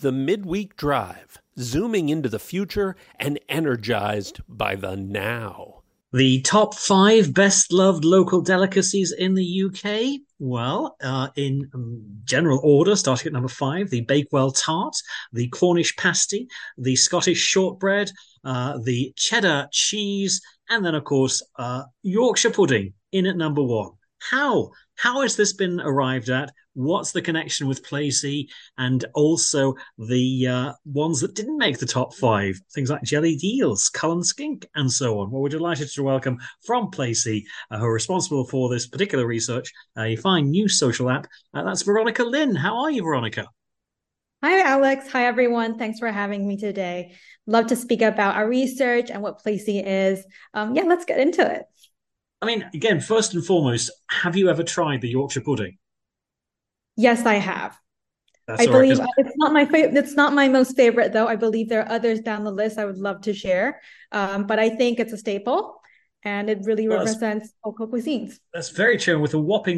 the Midweek Drive, zooming into the future and energized by the now. The top 5 best-loved local delicacies in the UK. Well, in general order, starting at number 5, the Bakewell tart, the Cornish pasty, the Scottish shortbread, the cheddar cheese, and then, of course, Yorkshire pudding in at number 1. How has this been arrived at? What's the connection with Placey? And also the ones that didn't make the top 5, things like Jelly Deals, Cullen Skink, and so on. Well, we're delighted to welcome from Placey, who are responsible for this particular research, a fine new social app. That's Veronica Lynn. How are you, Veronica? Hi, Alex. Hi, everyone. Thanks for having me today. Love to speak about our research and what Placey is. Let's get into it. I mean, again, first and foremost, have you ever tried the Yorkshire pudding? Yes, I have. That's I all right. believe it's not my favorite. It's not my most favorite, though. I believe there are others down the list I would love to share. But I think it's a staple, and it really represents local cuisines. That's very true. With a whopping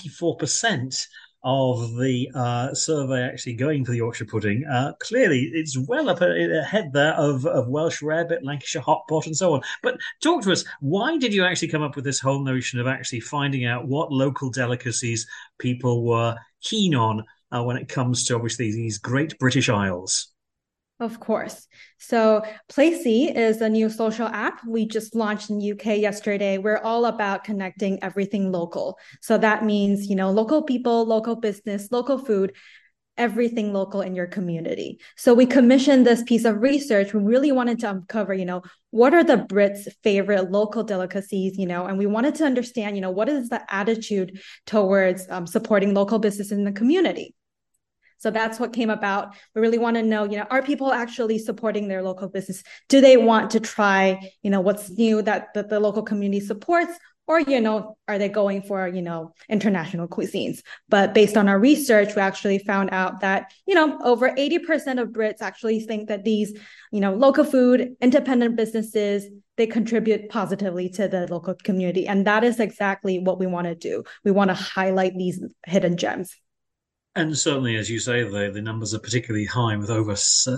44% of the survey actually going for the Yorkshire pudding, clearly it's well up ahead there of Welsh rarebit, Lancashire hot pot, and so on. But talk to us. Why did you actually come up with this whole notion of actually finding out what local delicacies people were keen on when it comes to obviously these great British Isles? Of course. So Placey is a new social app we just launched in the UK yesterday. We're all about connecting everything local. So that means, local people, local business, local food, everything local in your community. So we commissioned this piece of research. We really wanted to uncover, what are the Brits' favorite local delicacies, and we wanted to understand, what is the attitude towards supporting local business in the community. So that's what came about. We really want to know, are people actually supporting their local business? Do they want to try, what's new that the local community supports? Or, are they going for, international cuisines? But based on our research, we actually found out that, over 80% of Brits actually think that these, local food, independent businesses, they contribute positively to the local community. And that is exactly what we want to do. We want to highlight these hidden gems. And certainly, as you say, the numbers are particularly high, with over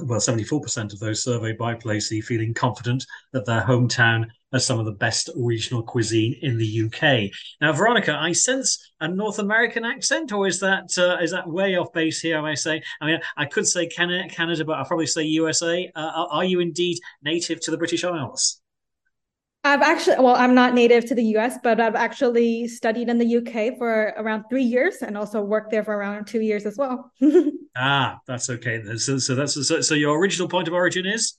74% of those surveyed by Placey feeling confident that their hometown has some of the best regional cuisine in the UK. Now, Veronica, I sense a North American accent, or is that way off base here? I say, I could say Canada, but I'll probably say USA. Are you indeed native to the British Isles? I'm not native to the US, but I've actually studied in the UK for around 3 years and also worked there for around 2 years as well. That's okay. So your original point of origin is?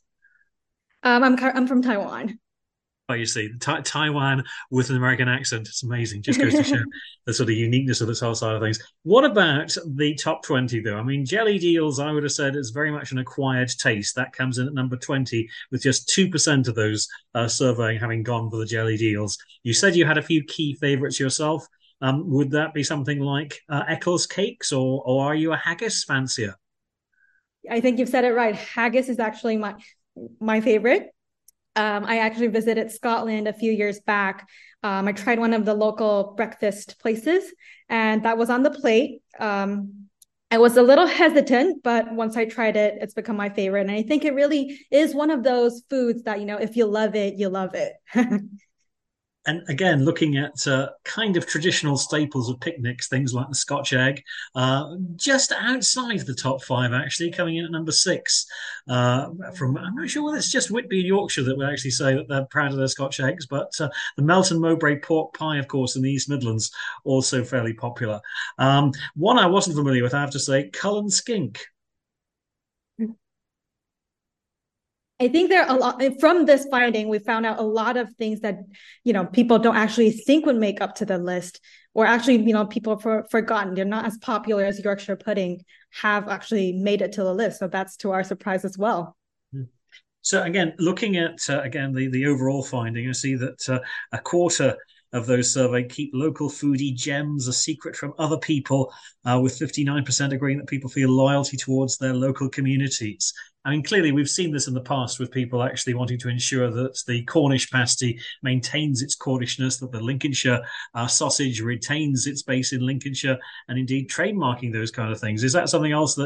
I'm from Taiwan. Oh, you see, Taiwan with an American accent. It's amazing. Just goes to show the sort of uniqueness of this whole side of things. What about the top 20, though? I mean, Jelly Deals, I would have said, is very much an acquired taste. That comes in at number 20, with just 2% of those surveying having gone for the Jelly Deals. You said you had a few key favourites yourself. Would that be something like Eccles cakes, or are you a haggis fancier? I think you've said it right. Haggis is actually my favorite. I actually visited Scotland a few years back. I tried one of the local breakfast places, and that was on the plate. I was a little hesitant, but once I tried it, it's become my favorite. And I think it really is one of those foods that, if you love it, you love it. And again, looking at kind of traditional staples of picnics, things like the Scotch egg, just outside the top 5, actually, coming in at number 6. I'm not sure whether it's just Whitby and Yorkshire that would actually say that they're proud of their Scotch eggs, but the Melton Mowbray pork pie, of course, in the East Midlands, also fairly popular. One I wasn't familiar with, I have to say, Cullen Skink. I think there are a lot from this finding. We found out a lot of things that, people don't actually think would make up to the list, or actually, people forgotten. They're not as popular as Yorkshire pudding have actually made it to the list. So that's to our surprise as well. So again, looking at the overall finding, I see that a quarter of those surveyed keep local foodie gems a secret from other people, with 59% agreeing that people feel loyalty towards their local communities. I mean, clearly, we've seen this in the past with people actually wanting to ensure that the Cornish pasty maintains its Cornishness, that the Lincolnshire sausage retains its base in Lincolnshire, and indeed trademarking those kind of things. Is that something else that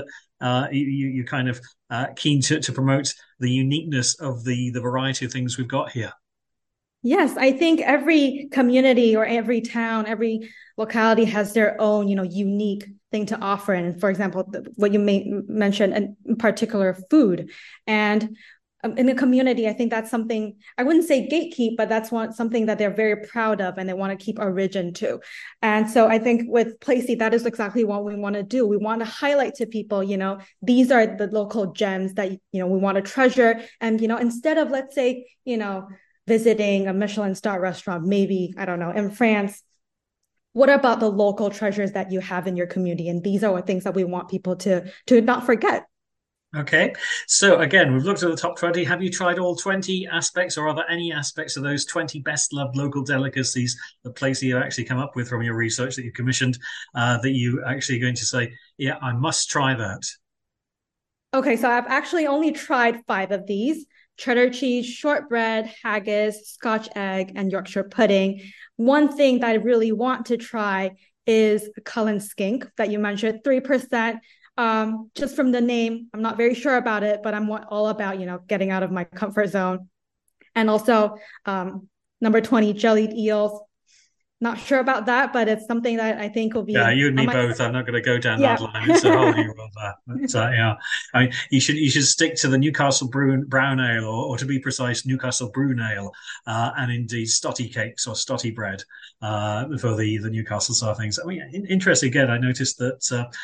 you're kind of keen to promote the uniqueness of the variety of things we've got here. Yes, I think every community or every town, every locality has their own, unique thing to offer. And for example, what you mentioned, in particular, food. And in the community, I think that's something, I wouldn't say gatekeep, but that's something that they're very proud of and they want to keep origin to. And so I think with Placey, that is exactly what we want to do. We want to highlight to people, these are the local gems that, we want to treasure. And, instead of, let's say, visiting a Michelin star restaurant, maybe, I don't know, in France, what about the local treasures that you have in your community? And these are things that we want people to not forget. Okay, so again, we've looked at the top 20. Have you tried all 20 aspects, or are there any aspects of those 20 best loved local delicacies that Placey you actually come up with from your research that you commissioned that you actually going to say, yeah, I must try that? Okay, so I've actually only tried 5 of these: cheddar cheese, shortbread, haggis, Scotch egg, and Yorkshire pudding. One thing that I really want to try is Cullen skink that you mentioned, 3%. Just from the name, I'm not very sure about it, but I'm all about, getting out of my comfort zone. And also number 20, jellied eels. Not sure about that, but it's something that I think will be. Yeah, you and me both. I'm not going to go down that line. It's a whole new world there. But, yeah, I mean, you should stick to the Newcastle brown ale, or to be precise, Newcastle brew ale, and indeed stotty cakes or stotty bread for the Newcastle side of things. I mean, interesting again. I noticed that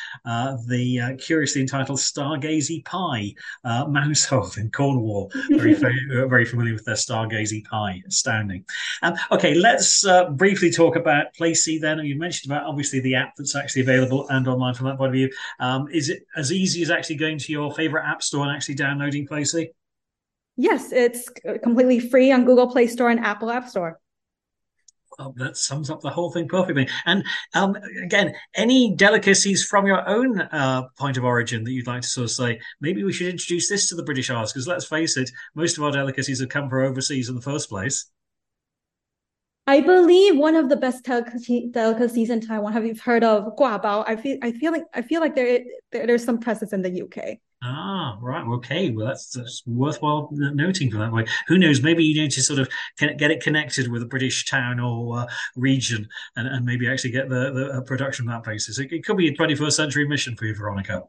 the curiously entitled Stargazy Pie Mousehold in Cornwall, very familiar with their Stargazy Pie. Astounding. Okay, let's briefly talk about Placey then. You mentioned about obviously the app that's actually available and online from that point of view. Is it as easy as actually going to your favorite app store and actually downloading Placey? Yes, it's completely free on Google Play Store and Apple App Store. Well, that sums up the whole thing perfectly. And again, any delicacies from your own point of origin that you'd like to sort of say, maybe we should introduce this to the British Isles, because let's face it, most of our delicacies have come from overseas in the first place. I believe one of the best delicacies in Taiwan. Have you heard of guabao? I feel like there's some presence in the UK. Ah, right. Okay. Well, that's worthwhile noting for that way. Who knows? Maybe you need to sort of get it connected with a British town or region, and maybe actually get the production on that basis. It could be a 21st century mission for you, Veronica.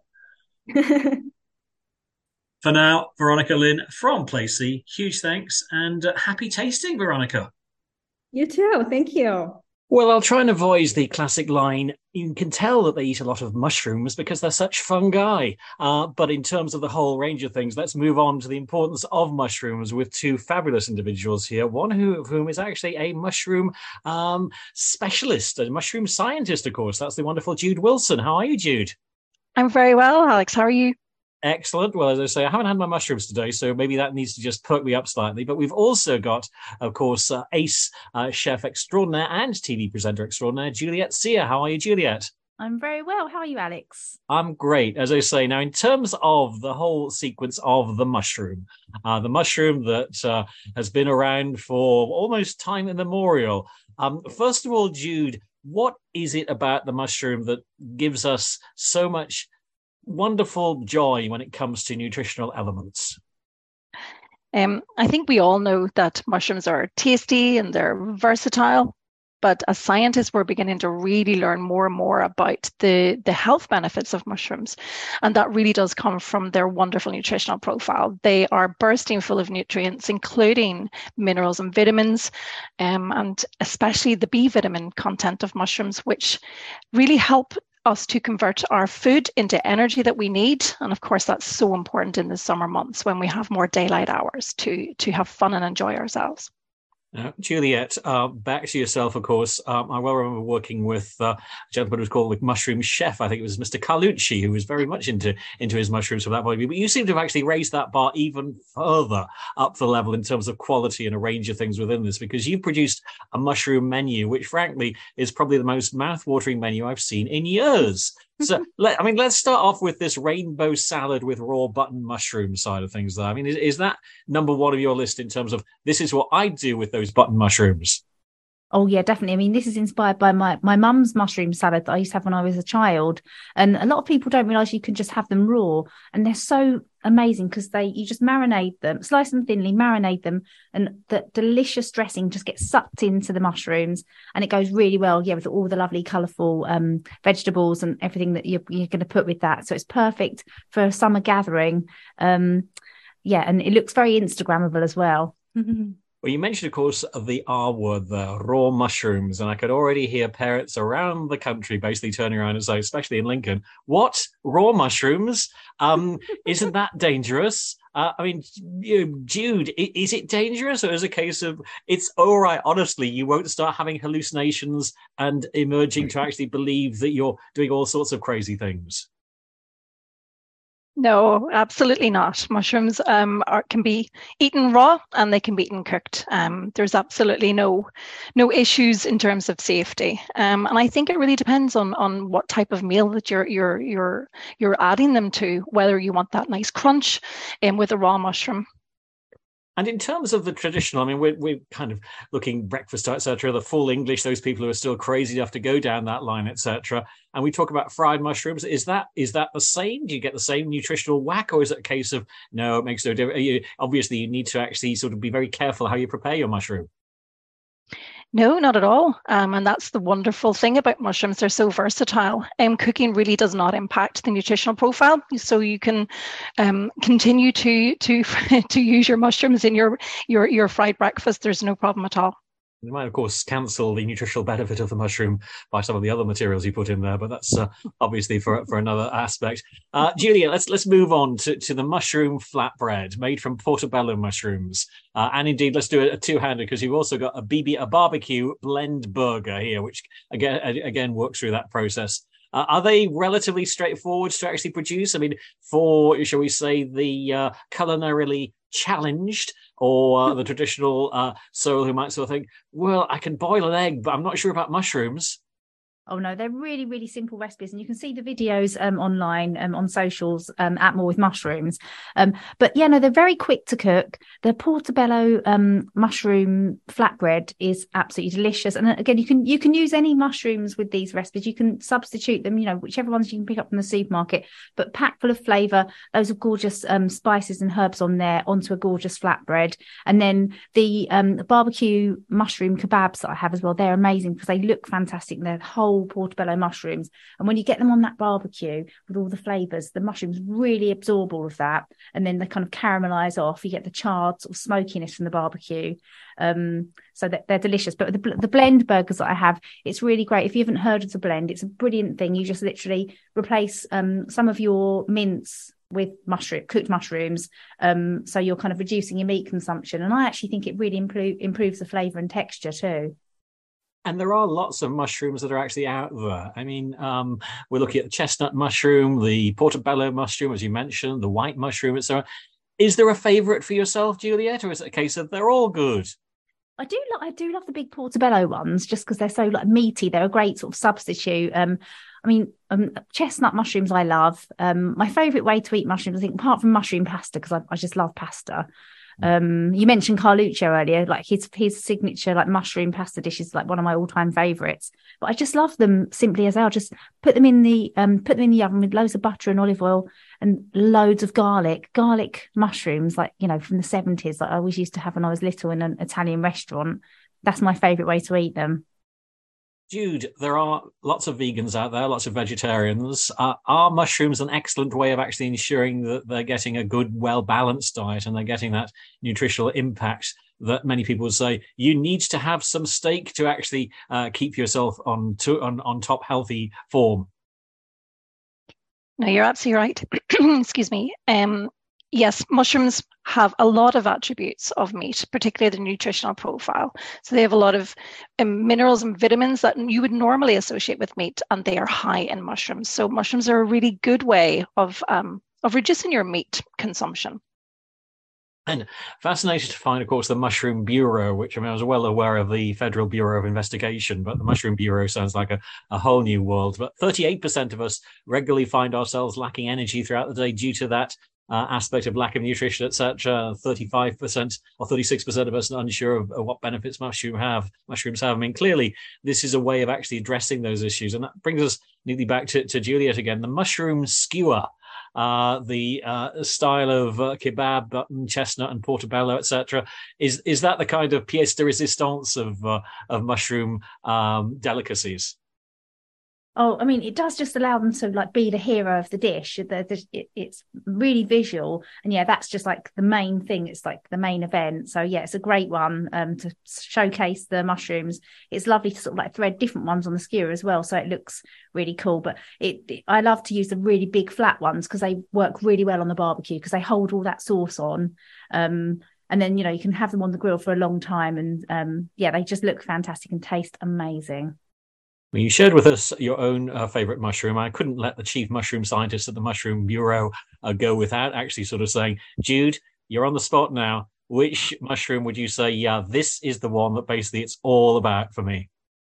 For now, Veronica Lynn from Placey, huge thanks and happy tasting, Veronica. You too. Thank you. Well, I'll try and avoid the classic line, you can tell that they eat a lot of mushrooms because they're such fungi. But in terms of the whole range of things, let's move on to the importance of mushrooms with 2 fabulous individuals here, one of whom is actually a mushroom specialist, a mushroom scientist, of course. That's the wonderful Jude Wilson. How are you, Jude? I'm very well, Alex. How are you? Excellent. Well, as I say, I haven't had my mushrooms today, so maybe that needs to just perk me up slightly. But we've also got, of course, ace chef extraordinaire and TV presenter extraordinaire, Juliet Sear. How are you, Juliet? I'm very well. How are you, Alex? I'm great. As I say, now, in terms of the whole sequence of the mushroom that has been around for almost time immemorial. First of all, Jude, what is it about the mushroom that gives us so much wonderful joy when it comes to nutritional elements? I think we all know that mushrooms are tasty and they're versatile, but as scientists, we're beginning to really learn more and more about the health benefits of mushrooms. And that really does come from their wonderful nutritional profile. They are bursting full of nutrients, including minerals and vitamins, and especially the B vitamin content of mushrooms, which really help us to convert our food into energy that we need. And of course, that's so important in the summer months when we have more daylight hours to have fun and enjoy ourselves. Juliet, back to yourself, of course. I well remember working with a gentleman who was called the Mushroom Chef. I think it was Mr. Carlucci, who was very much into his mushrooms from that point of view. But you seem to have actually raised that bar even further up the level in terms of quality and a range of things within this, because you've produced a mushroom menu, which frankly is probably the most mouth-watering menu I've seen in years. So, let's start off with this rainbow salad with raw button mushroom side of things, though. I mean, is that number one of your list in terms of this is what I do with those button mushrooms? Oh yeah, definitely. I mean, this is inspired by my mum's mushroom salad that I used to have when I was a child. And a lot of people don't realize you can just have them raw, and they're so amazing because you just marinate them, slice them thinly, marinate them, and the delicious dressing just gets sucked into the mushrooms, and it goes really well, yeah, with all the lovely colourful vegetables and everything that you're going to put with that. So it's perfect for a summer gathering. Yeah, and it looks very Instagrammable as well. Well, you mentioned, of course, the R word, the raw mushrooms, and I could already hear parents around the country basically turning around and saying, especially in Lincoln, what? Raw mushrooms? Isn't that dangerous? I mean, Jude, is it dangerous, or is it a case of it's all right, honestly, you won't start having hallucinations and emerging to actually believe that you're doing all sorts of crazy things? No, absolutely not. Mushrooms can be eaten raw and they can be eaten cooked. There's absolutely no issues in terms of safety. And I think it really depends on what type of meal that you're adding them to, whether you want that nice crunch with a raw mushroom. And in terms of the traditional, I mean, we're kind of looking breakfast, etc., the full English, those people who are still crazy enough to go down that line, etc. And we talk about fried mushrooms. Is that the same? Do you get the same nutritional whack, or is it a case of, no, it makes no difference? Obviously, you need to actually sort of be very careful how you prepare your mushroom. No, not at all. And that's the wonderful thing about mushrooms. They're so versatile. Cooking really does not impact the nutritional profile. So you can continue to to use your mushrooms in your fried breakfast. There's no problem at all. You might, of course, cancel the nutritional benefit of the mushroom by some of the other materials you put in there, but that's obviously for another aspect. Julia, let's move on to the mushroom flatbread made from portobello mushrooms. And indeed, let's do a two-hander because you've also got a barbecue blend burger here, which again works through that process. Are they relatively straightforward to actually produce? I mean, for, shall we say, the culinarily challenged or the traditional soul who might sort of think, well, I can boil an egg, but I'm not sure about mushrooms. Oh no, they're really, really simple recipes, and you can see the videos online on socials at More with Mushrooms. But yeah, no, they're very quick to cook. The portobello mushroom flatbread is absolutely delicious. And again, you can use any mushrooms with these recipes. You can substitute them, whichever ones you can pick up from the supermarket, but packed full of flavour, loads of gorgeous spices and herbs on there onto a gorgeous flatbread. And then the barbecue mushroom kebabs that I have as well, they're amazing because they look fantastic. They're whole portobello mushrooms, and when you get them on that barbecue with all the flavors, the mushrooms really absorb all of that, and then they kind of caramelize off. You get the charred sort of smokiness from the barbecue, so that they're delicious. But the blend burgers that I have, it's really great. If you haven't heard of the blend, it's a brilliant thing. You just literally replace some of your mince with cooked mushrooms, so you're kind of reducing your meat consumption, and I actually think it really improves the flavor and texture too. And there are lots of mushrooms that are actually out there. I mean, we're looking at the chestnut mushroom, the portobello mushroom, as you mentioned, the white mushroom, etc. Is there a favourite for yourself, Juliet, or is it a case of they're all good? I do love the big portobello ones just because they're so meaty. They're a great sort of substitute. Chestnut mushrooms I love. My favourite way to eat mushrooms, I think, apart from mushroom pasta, because I just love pasta. You mentioned Carluccio earlier, like his signature like mushroom pasta dish is like one of my all-time favorites. But I just love them simply as they are. Just put them in the oven with loads of butter and olive oil and loads of garlic mushrooms, like from the 70s, like I always used to have when I was little in an Italian restaurant. That's my favorite way to eat them. Jude, there are lots of vegans out there, lots of vegetarians. Are mushrooms an excellent way of actually ensuring that they're getting a good, well-balanced diet and they're getting that nutritional impact that many people would say you need to have some steak to actually keep yourself on top healthy form? No, you're absolutely right. Excuse me. Yes, mushrooms have a lot of attributes of meat, particularly the nutritional profile. So they have a lot of minerals and vitamins that you would normally associate with meat, and they are high in mushrooms. So mushrooms are a really good way of reducing your meat consumption. And fascinated to find, of course, the Mushroom Bureau, which I was well aware of the Federal Bureau of Investigation, but the Mushroom Bureau sounds like a whole new world. But 38% of us regularly find ourselves lacking energy throughout the day due to that aspect of lack of nutrition, etc. 35% or 36% of us are unsure of what benefits mushrooms have. I mean, clearly, this is a way of actually addressing those issues. And that brings us neatly back to Juliet again. The mushroom skewer, the style of kebab, button, chestnut, and portobello, etc. Is that the kind of pièce de résistance of mushroom delicacies? Oh, I mean, it does just allow them to like be the hero of the dish. It's really visual, and yeah, that's just like the main thing. It's like the main event. So yeah, it's a great one to showcase the mushrooms. It's lovely to sort of like thread different ones on the skewer as well, so it looks really cool. But I love to use the really big flat ones because they work really well on the barbecue because they hold all that sauce on. And then you can have them on the grill for a long time, and yeah, they just look fantastic and taste amazing. Well, you shared with us your own favorite mushroom. I couldn't let the chief mushroom scientist at the Mushroom Bureau go without actually sort of saying, Jude, you're on the spot now. Which mushroom would you say, yeah, this is the one that basically it's all about for me?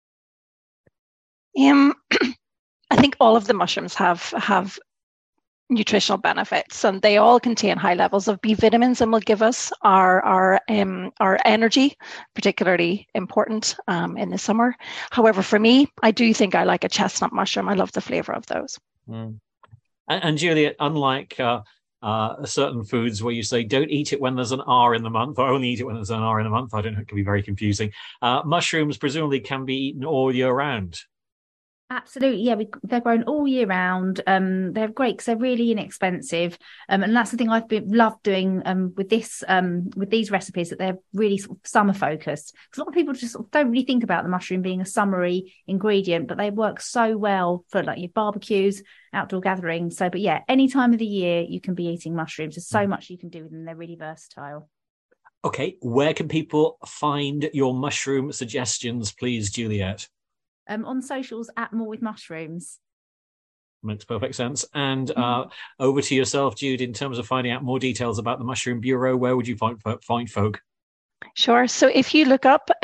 I think all of the mushrooms have nutritional benefits, and they all contain high levels of B vitamins and will give us our energy, particularly important in the summer. However, for me, I do think I like a chestnut mushroom. I love the flavor of those. And Juliet, unlike certain foods where you say don't eat it when there's an R in the month or only eat it when there's an R in the month, I don't know, it can be very confusing. Mushrooms presumably can be eaten all year round. Absolutely, yeah. They're grown all year round. They're great because they're really inexpensive, and that's the thing I've loved doing with these recipes, that they're really sort of summer focused. Because a lot of people just sort of don't really think about the mushroom being a summery ingredient, but they work so well for like your barbecues, outdoor gatherings. So, but yeah, any time of the year you can be eating mushrooms. There's so much you can do with them. They're really versatile. Okay, where can people find your mushroom suggestions, please, Juliet? On socials at More with Mushrooms. Makes perfect sense. And over to yourself, Jude, in terms of finding out more details about the Mushroom Bureau, where would you find folk? Sure. So if you look up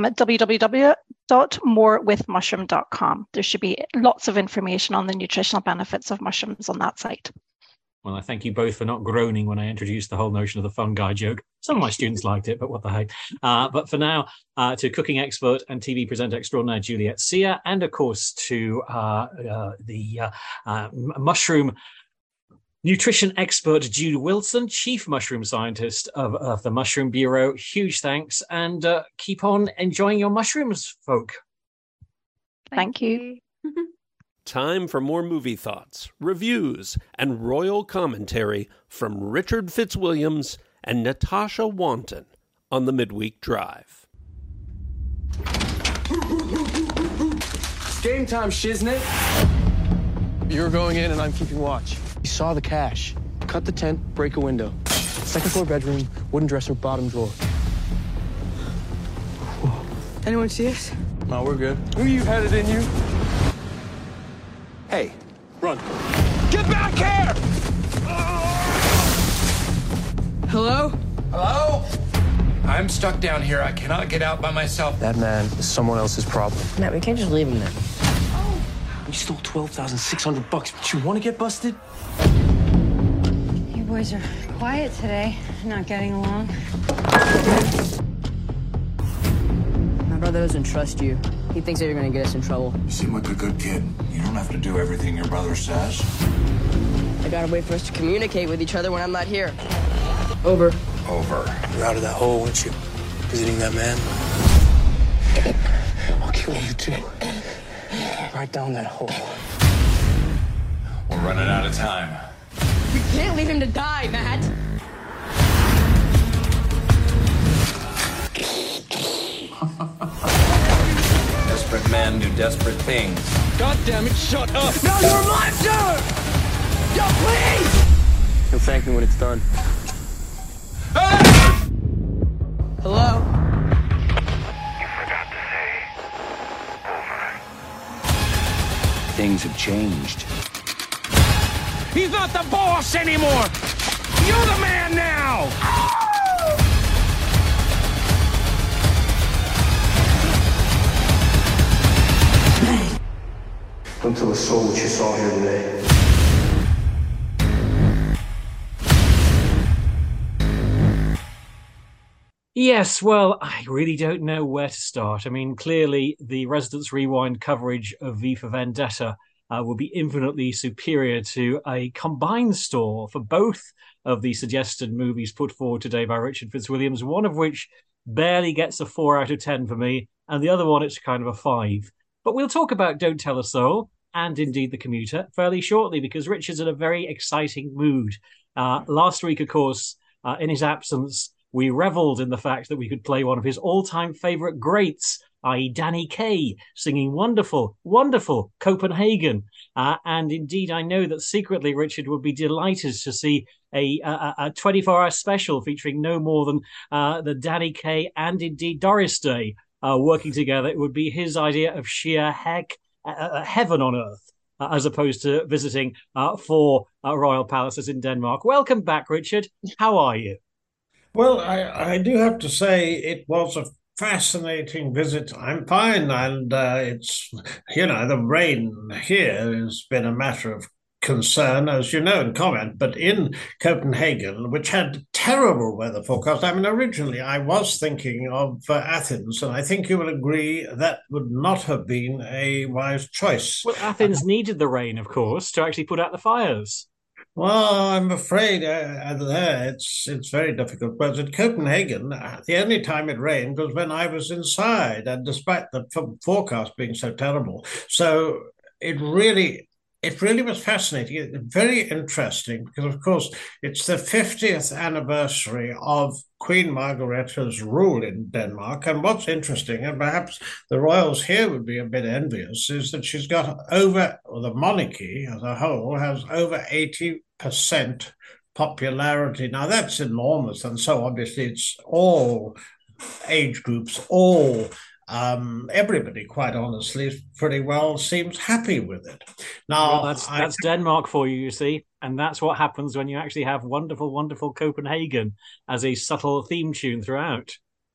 www.morewithmushroom.com, there should be lots of information on the nutritional benefits of mushrooms on that site. Well, I thank you both for not groaning when I introduced the whole notion of the fungi joke. Some of my students liked it, but what the heck. But for now, to cooking expert and TV presenter extraordinaire Juliet Sear, and of course to the mushroom nutrition expert Jude Wilson, chief mushroom scientist of the Mushroom Bureau. Huge thanks, and keep on enjoying your mushrooms, folk. Thank you. Time for more movie thoughts, reviews, and royal commentary from Richard Fitzwilliams and Natasha Wanton on the Midweek Drive. It's game time, shiznit. You're going in and I'm keeping watch. We saw the cash. Cut the tent, break a window. Second floor bedroom, wooden dresser, bottom drawer. Whoa. Anyone see us? No, we're good. Who you headed in, you? Hey, run. Get back here! Hello? Hello? I'm stuck down here. I cannot get out by myself. That man is someone else's problem. Matt, we can't just leave him there. We stole $12,600, but you want to get busted? You boys are quiet today, not getting along. My brother doesn't trust you. He thinks that you're going to get us in trouble. You seem like a good kid. You don't have to do everything your brother says. I gotta wait for us to communicate with each other when I'm not here. Over. Over. You're out of that hole, weren't you? Visiting that man? I'll kill you too. Right down that hole. We're running out of time. We can't leave him to die, Matt. Desperate men do desperate things. God damn it, shut up! No, you're a monster! Yo, please! You'll thank me when it's done. Hello? You forgot to say over. Things have changed. He's not the boss anymore! You're the man now! Don't tell a soul what you saw here today. Yes, well, I really don't know where to start. I mean, clearly the Residence Rewind coverage of V for Vendetta will be infinitely superior to a combined store for both of the suggested movies put forward today by Richard Fitzwilliams, one of which barely gets a 4 out of 10 for me, and the other one it's kind of a 5. But we'll talk about Don't Tell a Soul and indeed The Commuter fairly shortly because Richard's in a very exciting mood. Last week, of course, in his absence, we reveled in the fact that we could play one of his all-time favourite greats, i.e. Danny Kaye, singing wonderful, wonderful Copenhagen. And indeed, I know that secretly Richard would be delighted to see a 24-hour special featuring no more than the Danny Kaye and indeed Doris Day working together. It would be his idea of sheer heaven on earth. As opposed to visiting 4 royal palaces in Denmark. Welcome back, Richard. How are you? Well, I do have to say it was a fascinating visit. I'm fine, and the rain here has been a matter of concern, as you know, and comment. But in Copenhagen, which had terrible weather forecast, I mean, originally I was thinking of Athens, and I think you will agree that would not have been a wise choice. Well, Athens needed the rain, of course, to actually put out the fires. Well, I'm afraid there it's very difficult. But at Copenhagen, the only time it rained was when I was inside, and despite the forecast being so terrible, so it really was fascinating, very interesting, because of course it's the 50th anniversary of Queen Margrethe's rule in Denmark. And what's interesting, and perhaps the royals here would be a bit envious, is that she's got the monarchy as a whole has over 80% popularity. Now that's enormous, and so obviously it's all age groups, everybody, quite honestly, pretty well seems happy with it. Now, well, that's Denmark for you, you see, and that's what happens when you actually have wonderful, wonderful Copenhagen as a subtle theme tune throughout.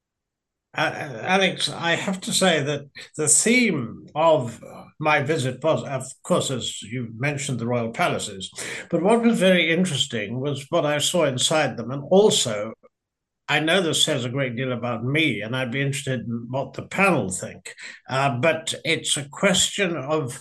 Alex, I have to say that the theme of my visit was, of course, as you mentioned, the royal palaces. But what was very interesting was what I saw inside them, and also I know this says a great deal about me, and I'd be interested in what the panel think. But it's a question of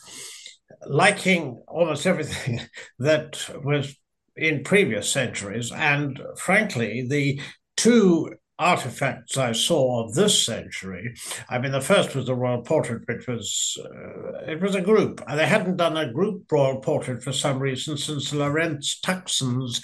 liking almost everything that was in previous centuries. And frankly, the 2 artifacts I saw of this century, I mean, the first was the royal portrait, which was it was a group. They hadn't done a group royal portrait for some reason since Lawrence Tuxon's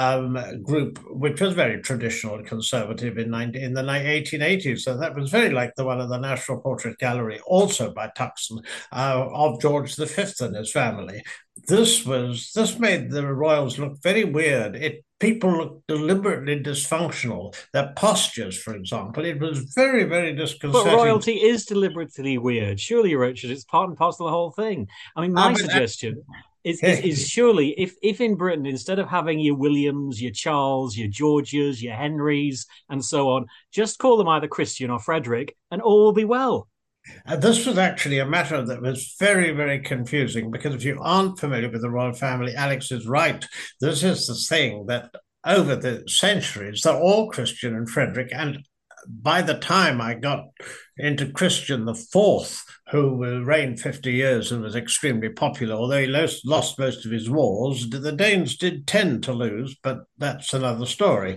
group, which was very traditional and conservative in the 1880s. So that was very like the one at the National Portrait Gallery, also by Tuxon, of George V and his family. This made the royals look very weird. People looked deliberately dysfunctional. Their postures, for example, it was very, very disconcerting. But royalty is deliberately weird. Surely, Richard, it's part and parcel of the whole thing. I mean, my suggestion is surely if in Britain, instead of having your Williams, your Charles, your Georges, your Henrys, and so on, just call them either Christian or Frederick, and all will be well. This was actually a matter that was very, very confusing, because if you aren't familiar with the royal family, Alex is right. This is the thing that over the centuries, they're all Christian and Frederick. And by the time I got into Christian IV, who reigned 50 years and was extremely popular, although he lost most of his wars, the Danes did tend to lose, but that's another story.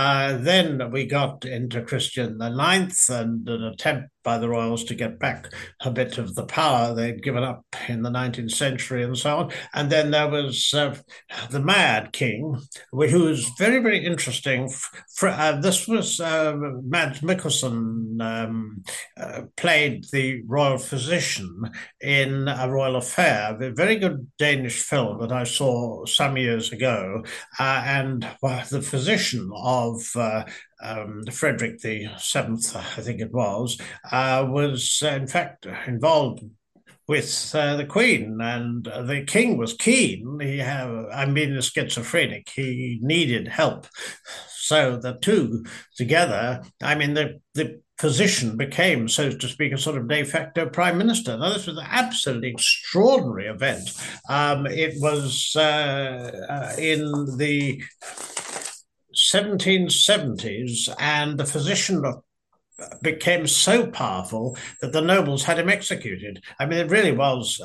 Then we got into Christian IX and an attempt by the royals to get back a bit of the power they'd given up in the 19th century and so on. And then there was the Mad King, who was very, very interesting. This was Mads Mikkelsen played the royal physician in A Royal Affair, a very good Danish film that I saw some years ago. And the physician of Frederick VII, I think it was in fact involved with the Queen, and the King was keen. Schizophrenic. He needed help. So the two together, I mean, the physician became, so to speak, a sort of de facto prime minister. Now, this was an absolutely extraordinary event. It was in the 1770s, and the physician became so powerful that the nobles had him executed. I mean, it really was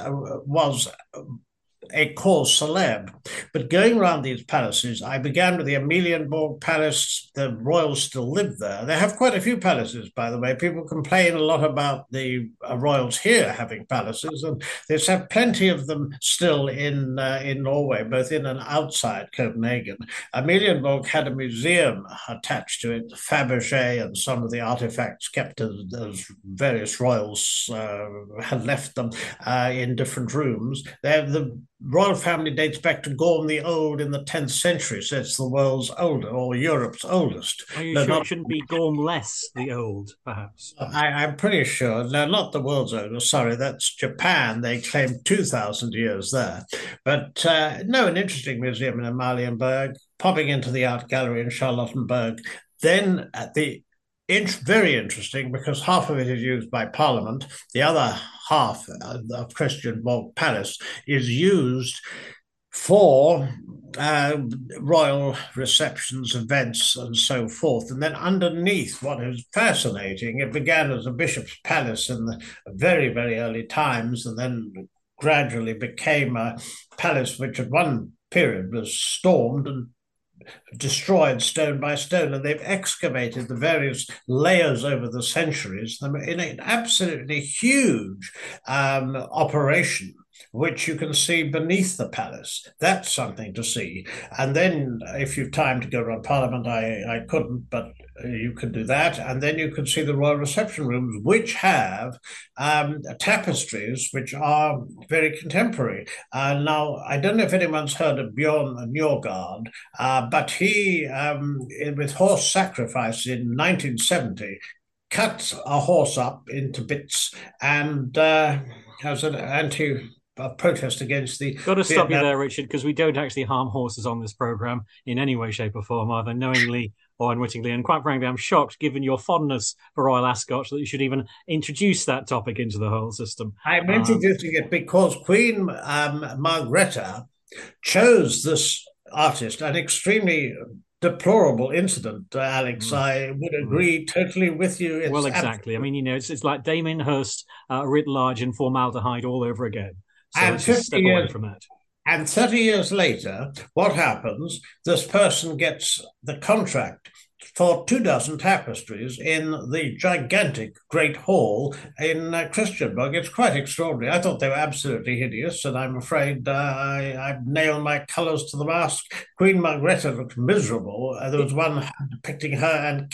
a cause célèbre. But going around these palaces, I began with the Amalienborg Palace. The royals still live there. They have quite a few palaces, by the way. People complain a lot about the royals here having palaces, and there's have plenty of them still in Norway, both in and outside Copenhagen. Amalienborg had a museum attached to it, Fabergé, and some of the artifacts kept as various royals had left them in different rooms. The royal family dates back to Gorm the Old in the 10th century, so it's the world's older, or Europe's oldest. Are you sure it shouldn't be Gorm less the Old, perhaps? I'm pretty sure. No, not the world's oldest. Sorry, that's Japan. They claim 2,000 years there. But no, an interesting museum in Amalienborg, popping into the art gallery in Charlottenburg. Then at the very interesting, because half of it is used by Parliament. The other half of Christiansborg Palace is used for royal receptions, events, and so forth. And then underneath, what is fascinating, it began as a bishop's palace in the very, very early times, and then gradually became a palace which at one period was stormed and destroyed stone by stone, and they've excavated the various layers over the centuries in an absolutely huge operation, which you can see beneath the palace. That's something to see. And then if you've time to go around Parliament, I couldn't, but you can do that. And then you can see the royal reception rooms, which have tapestries, which are very contemporary. Now, I don't know if anyone's heard of Bjorn Nørgaard, but he, with horse sacrifice in 1970, cut a horse up into bits and as an protest against the... Got to stop you there, Richard, because we don't actually harm horses on this programme in any way, shape or form, either knowingly or unwittingly. And quite frankly, I'm shocked, given your fondness for Royal Ascot, that you should even introduce that topic into the whole system. I'm introducing it because Queen Margrethe chose this artist, an extremely deplorable incident, Alex. I would agree totally with you. It's exactly. I mean, it's like Damien Hirst writ large in formaldehyde all over again. So and let's just step away from that. And 30 years later, what happens? This person gets the contract for 24 tapestries in the gigantic Great Hall in Christiansborg. It's quite extraordinary. I thought they were absolutely hideous, and I'm afraid I've nailed my colours to the mast. Queen Margrethe looked miserable. There was one depicting her and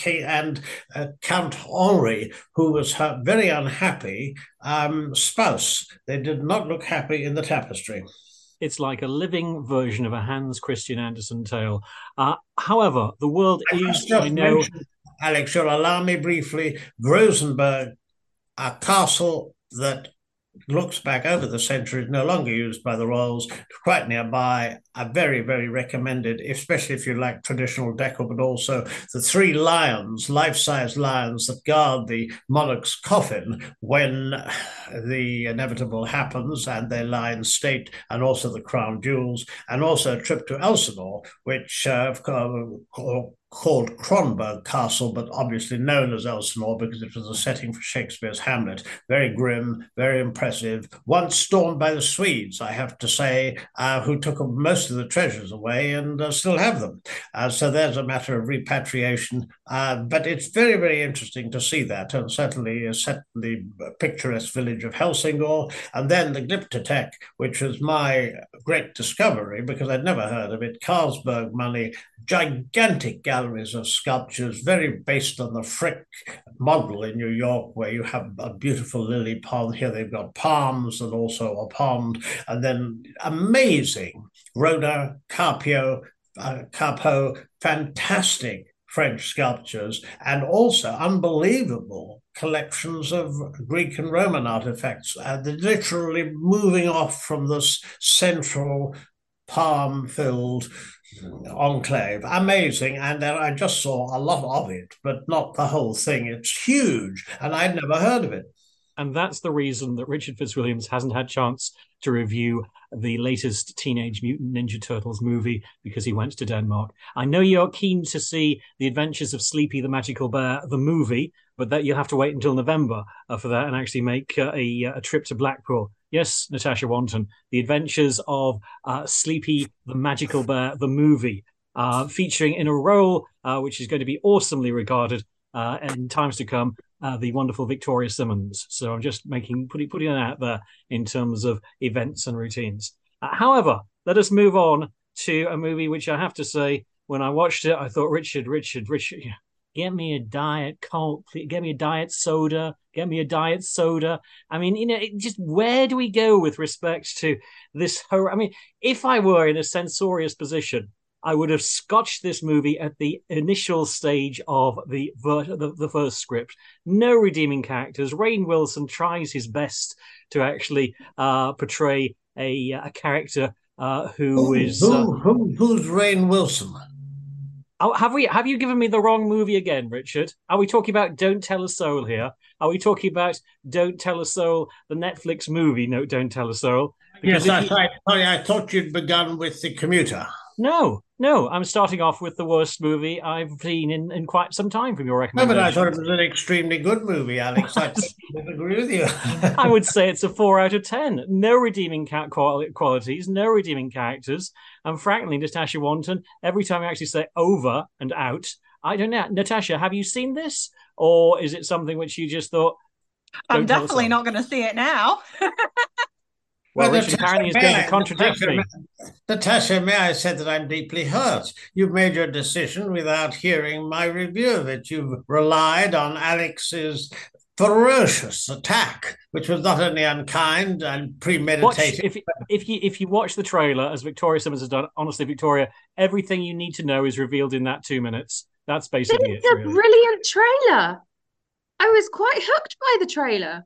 Count Henri, who was her very unhappy spouse. They did not look happy in the tapestry. It's like a living version of a Hans Christian Andersen tale. However, the world is, I know... Alex, you'll allow me briefly, Rosenberg, a castle that looks back over the centuries, no longer used by the royals, quite nearby, are very, very recommended, especially if you like traditional decor, but also the 3 lions, life-size lions that guard the monarch's coffin when the inevitable happens, and they lie in state, and also the crown jewels, and also a trip to Elsinore, which called Kronborg Castle, but obviously known as Elsinore because it was a setting for Shakespeare's Hamlet. Very grim, very impressive. Once stormed by the Swedes, I have to say, who took most of the treasures away and still have them. So there's a matter of repatriation. But it's very, very interesting to see that, and certainly set in the picturesque village of Helsingør. And then the Glyptotek, which was my great discovery because I'd never heard of it. Carlsberg money, gigantic galleries of sculptures, very based on the Frick model in New York, where you have a beautiful lily pond. Here they've got palms and also a pond. And then amazing Rhoda, Carpio, fantastic French sculptures, and also unbelievable collections of Greek and Roman artifacts. They're literally moving off from this central palm-filled enclave. Amazing. And then I just saw a lot of it, but not the whole thing. It's huge, and I'd never heard of it. And that's the reason that Richard Fitzwilliams hasn't had chance to review the latest Teenage Mutant Ninja Turtles movie because he went to Denmark. I know you're keen to see The Adventures of Sleepy the Magical Bear, the movie, but that you'll have to wait until November for that and actually make a trip to Blackpool. Yes, Natasha Wanton, The Adventures of Sleepy the Magical Bear, the movie, featuring in a role which is going to be awesomely regarded in times to come, the wonderful Victoria Simmons. So I'm just putting it out there in terms of events and routines. However, let us move on to a movie which I have to say, when I watched it, I thought, Richard, get me a diet Coke, get me a diet soda, get me a diet soda. I mean, just where do we go with respect to this? I mean, if I were in a censorious position, I would have scotched this movie at the initial stage of the first script. No redeeming characters. Rainn Wilson tries his best to actually portray a character who's Rainn Wilson? Oh, have you given me the wrong movie again, Richard? Are we talking about Don't Tell a Soul here? Are we talking about Don't Tell a Soul, the Netflix movie? No, Don't Tell a Soul. Because sorry, I thought you'd begun with The Commuter. No, I'm starting off with the worst movie I've seen in quite some time from your recommendation. No, but I thought it was an extremely good movie, Alex. I agree with you. I would say it's a 4 out of 10. No redeeming qualities, no redeeming characters. And frankly, Natasha Wanton, every time I actually say over and out, I don't know. Natasha, have you seen this? Or is it something which you just thought... I'm definitely not going to see it now. Well, Richard apparently is going to contradict me. Natasha, may I say that I'm deeply hurt? You've made your decision without hearing my review of it. You've relied on Alex's ferocious attack, which was not only unkind and premeditated. If you watch the trailer, as Victoria Simmons has done, honestly, Victoria, everything you need to know is revealed in that 2 minutes. That's basically it. It's a brilliant trailer. I was quite hooked by the trailer.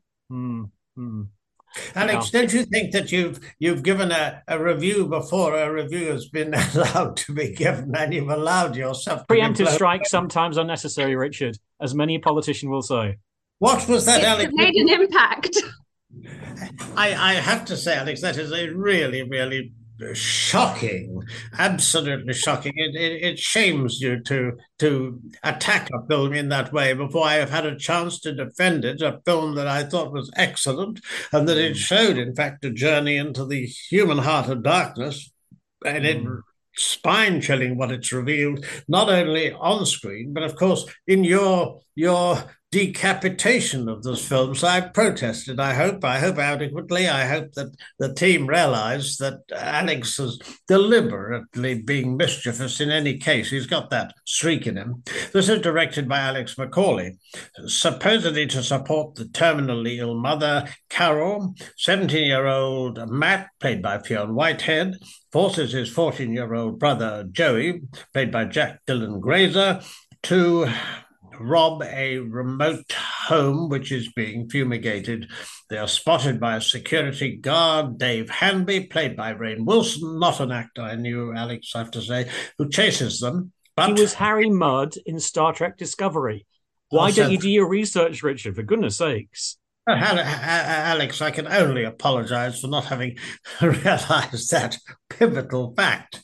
Alex, don't you think that you've given a review before a review has been allowed to be given, and you've allowed yourself to preemptive strikes sometimes are necessary, Richard, as many a politician will say. What was that, Alex? It made an impact. I have to say, Alex, that is a really, really shocking, absolutely shocking. It shames you to attack a film in that way before I have had a chance to defend it, a film that I thought was excellent and that it showed, in fact, a journey into the human heart of darkness, and it spine-chilling what it's revealed, not only on screen, but of course in your decapitation of this film. So I protested. I hope adequately. I hope that the team realized that Alex is deliberately being mischievous in any case. He's got that streak in him. This is directed by Alex Macaulay, supposedly to support the terminally ill mother, Carol. 17-year-old Matt, played by Fionn Whitehead, forces his 14-year-old brother, Joey, played by Jack Dylan Grazer, to rob a remote home which is being fumigated. They are spotted by a security guard, Dave Hanby, played by Rainn Wilson, not an actor I knew, Alex, I have to say, who chases them. But he was Harry Mudd in Star Trek Discovery. Why don't you do your research, Richard, for goodness sakes? Alex, I can only apologize for not having realized that pivotal fact.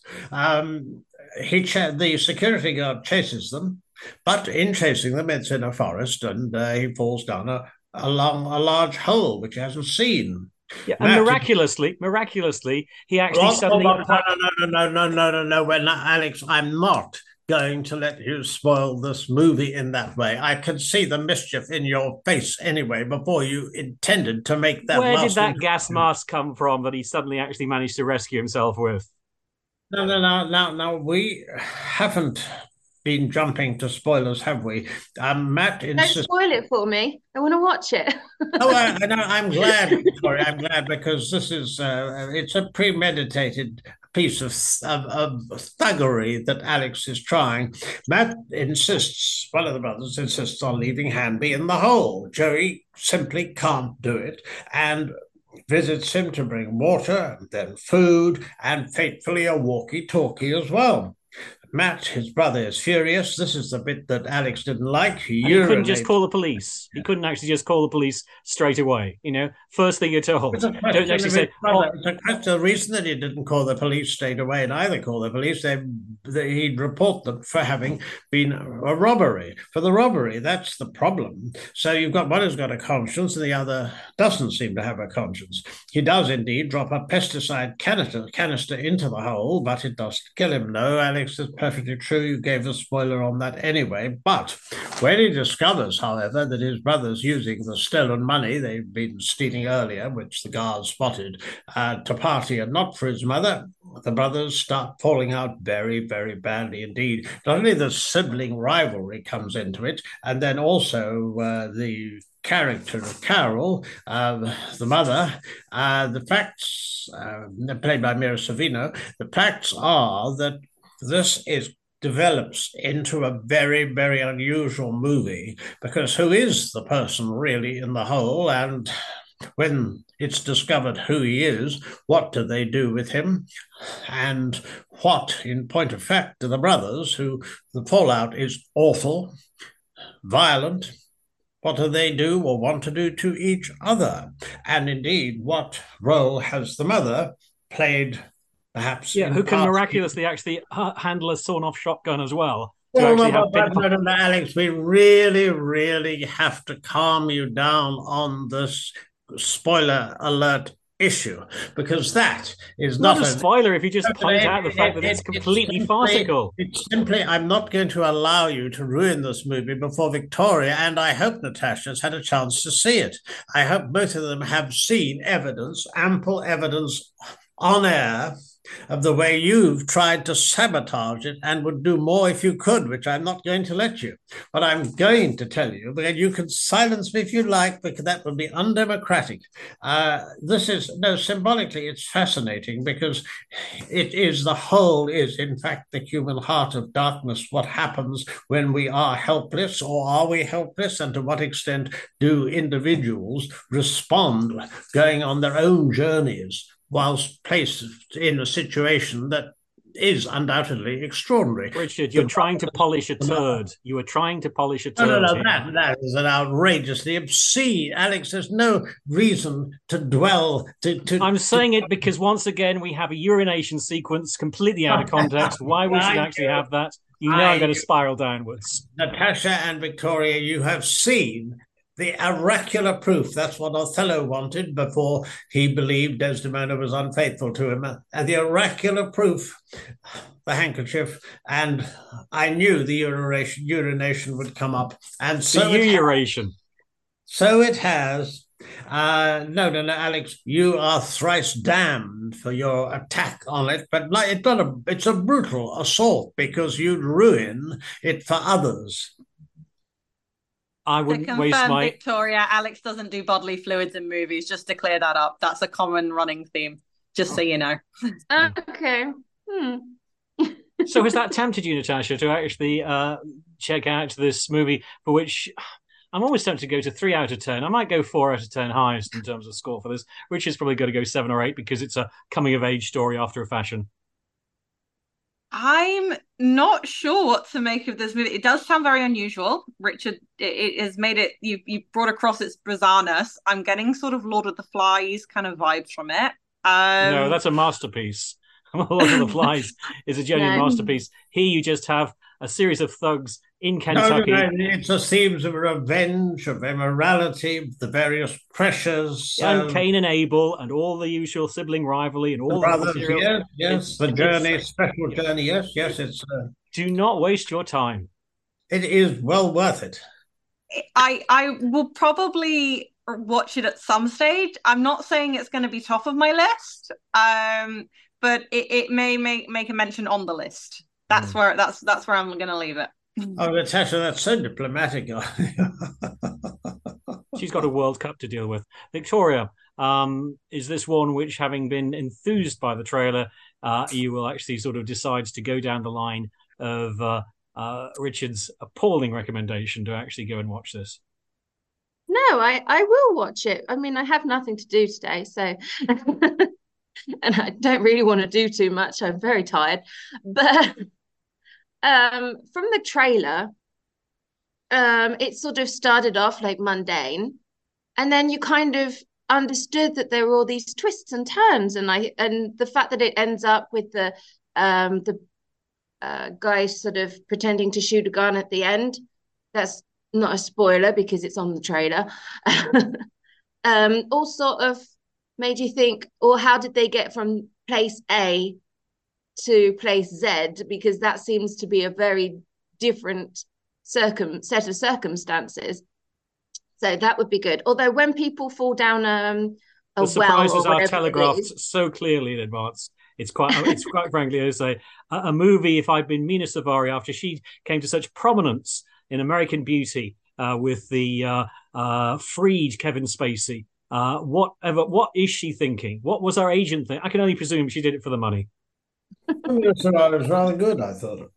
The security guard chases them, but in chasing them, it's in a forest, and he falls down along a large hole which he hasn't seen. Yeah, and miraculously, he actually suddenly... No, Alex, I'm not going to let you spoil this movie in that way. I can see the mischief in your face anyway before you intended to make that. Where did that gas mask come from that he suddenly actually managed to rescue himself with? No, we haven't been jumping to spoilers, have we? Matt insists... Don't spoil it for me. I want to watch it. I'm glad, Victoria. I'm glad, because this is it's a premeditated piece of thuggery that Alex is trying. Matt insists, one of the brothers insists on leaving Hanby in the hole. Joey simply can't do it and visits him to bring water, then food, and fatefully a walkie-talkie as well. Matt, his brother, is furious. This is the bit that Alex didn't like. He couldn't just call the police. He couldn't actually just call the police straight away. First thing you're told. Don't actually say, the reason that he didn't call the police straight away and either call the police, he'd report them for having been a robbery. For the robbery, that's the problem. So you've got one who's got a conscience and the other doesn't seem to have a conscience. He does indeed drop a pesticide canister into the hole, but it doesn't kill him. No, Alex is perfectly true. You gave a spoiler on that anyway. But when he discovers, however, that his brother's using the stolen money they've been stealing earlier, which the guards spotted, to party and not for his mother, the brothers start falling out very, very badly indeed. Not only the sibling rivalry comes into it, and then also the character of Carol, the mother, the facts, played by Mira Sorvino, the facts are that this develops into a very, very unusual movie, because who is the person really in the hole? And when it's discovered who he is, what do they do with him? And what, in point of fact, do the brothers, who the fallout is awful, violent, what do they do or want to do to each other? And indeed, what role has the mother played? Perhaps, who can miraculously actually handle a sawn-off shotgun as well. Alex, we really, really have to calm you down on this spoiler alert issue, because that is not a spoiler if you just point out the fact that it's completely farcical. It's simply, I'm not going to allow you to ruin this movie before Victoria, and I hope Natasha's had a chance to see it. I hope both of them have seen evidence, ample evidence on air, of the way you've tried to sabotage it and would do more if you could, which I'm not going to let you. But I'm going to tell you, and you can silence me if you like, because that would be undemocratic. Symbolically, it's fascinating, because the whole is, in fact, the human heart of darkness. What happens when we are helpless, or are we helpless? And to what extent do individuals respond going on their own journeys whilst placed in a situation that is undoubtedly extraordinary? Richard, you're trying to polish a turd. You were trying to polish a turd. No, that is an outrageously obscene. Alex, there's no reason to dwell. I'm saying it because, once again, we have a urination sequence completely out of context. Why we should actually have that? I'm going to spiral downwards. Natasha and Victoria, you have seen the oracular proof. That's what Othello wanted before he believed Desdemona was unfaithful to him. And the oracular proof, the handkerchief, and I knew the urination would come up. And so So it has. No, Alex, you are thrice damned for your attack on it, but it's a brutal assault, because you'd ruin it for others. I wouldn't waste my... Victoria, Alex doesn't do bodily fluids in movies, just to clear that up. That's a common running theme, just so you know. Okay. So has that tempted you, Natasha, to actually check out this movie, for which I'm always tempted to go to 3 out of 10. I might go 4 out of 10 highest in terms of score for this. Richard's probably going to go 7 or 8 because it's a coming-of-age story after a fashion. I'm not sure what to make of this movie. It does sound very unusual. Richard, it has made it, you brought across its bizarreness. I'm getting sort of Lord of the Flies kind of vibes from it. No, that's a masterpiece. Lord of the Flies is a genuine masterpiece. Here you just have a series of thugs in Kentucky. No, it's the themes of revenge, of immorality, the various pressures. And Cain and Abel, and all the usual sibling rivalry, and all the brothers, yes, the journey, special journey, yes, it's... Do not waste your time. It is well worth it. I will probably watch it at some stage. I'm not saying it's going to be top of my list, but it may make a mention on the list. That's where I'm going to leave it. Oh, Natasha, that's so diplomatic. She's got a World Cup to deal with. Victoria, is this one which, having been enthused by the trailer, you will actually sort of decide to go down the line of Richard's appalling recommendation to actually go and watch this? No, I will watch it. I mean, I have nothing to do today, so... and I don't really want to do too much. I'm very tired. But from the trailer, it sort of started off like mundane, and then you kind of understood that there were all these twists and turns, and the fact that it ends up with the guy sort of pretending to shoot a gun at the end. That's not a spoiler because it's on the trailer. All sort of made you think, or how did they get from place A to place Z? Because that seems to be a very different set of circumstances. So that would be good. Although when people fall down a the surprises well are telegraphed so clearly in advance. It's quite frankly, as a movie. If I'd been Mina Suvari after she came to such prominence in American Beauty with the freed Kevin Spacey, what is she thinking? What was our agent think? I can only presume she did it for the money. Mina Suvari was rather good, I thought.